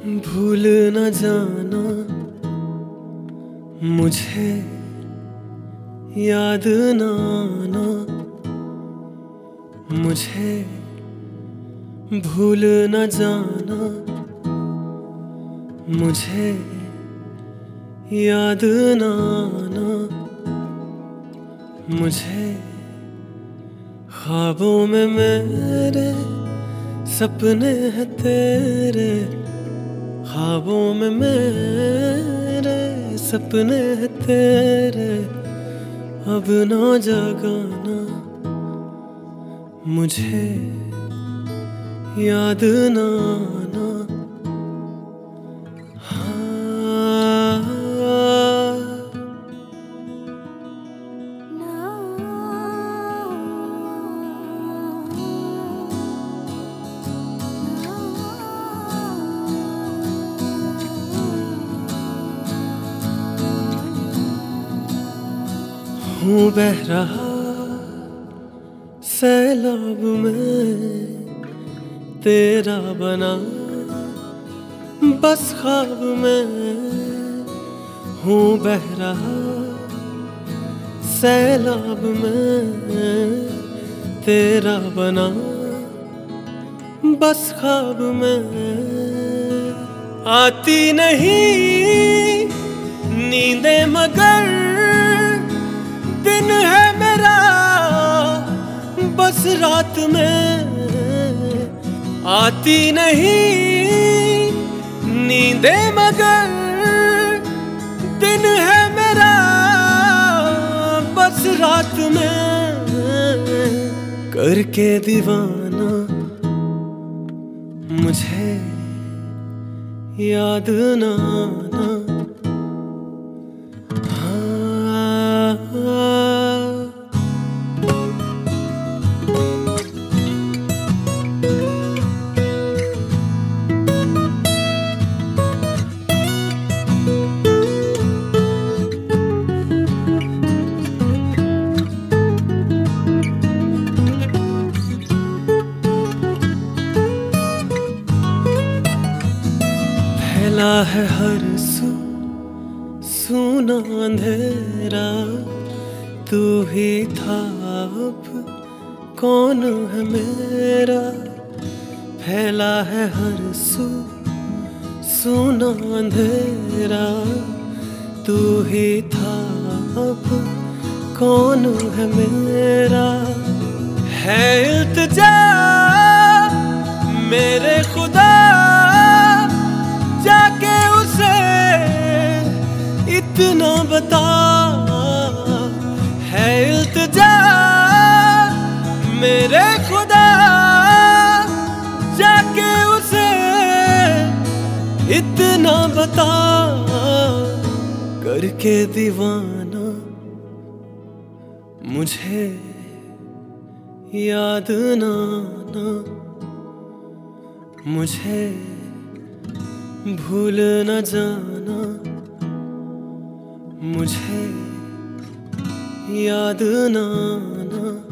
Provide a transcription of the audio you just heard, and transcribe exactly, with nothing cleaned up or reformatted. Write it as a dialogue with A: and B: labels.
A: भूल न जाना मुझे, याद न आना मुझे, भूल न जाना मुझे, याद न आना मुझे। ख्वाबों में मेरे सपने हैं तेरे, ख्वाबों में मेरे सपने हैं तेरे। अब ना जगाना मुझे, याद ना आना। हूँ बह रहा सैलाब में तेरा बना बस ख्वाब में। हूँ बह रहा सैलाब में तेरा बना बस ख्वाब में। आती नहीं नींदें मगर दिन है मेरा बस रात में। आती नहीं नींदें मगर दिन है मेरा बस रात में। करके दीवाना मुझे, याद ना आना। फैला है हर सू सूना अंधेरा, तू ही था अब कौन है मेरा। फैला है हर सू सूना अंधेरा, तू ही था अब कौन है मेरा। है इल्तिजा मेरे खुदा जाके उसे इतना बता। है इल्तिजा मेरे खुदा जाके उसे इतना बता। करके दीवाना मुझे, याद ना आना मुझे, भूल न जाना मुझे, याद ना आना।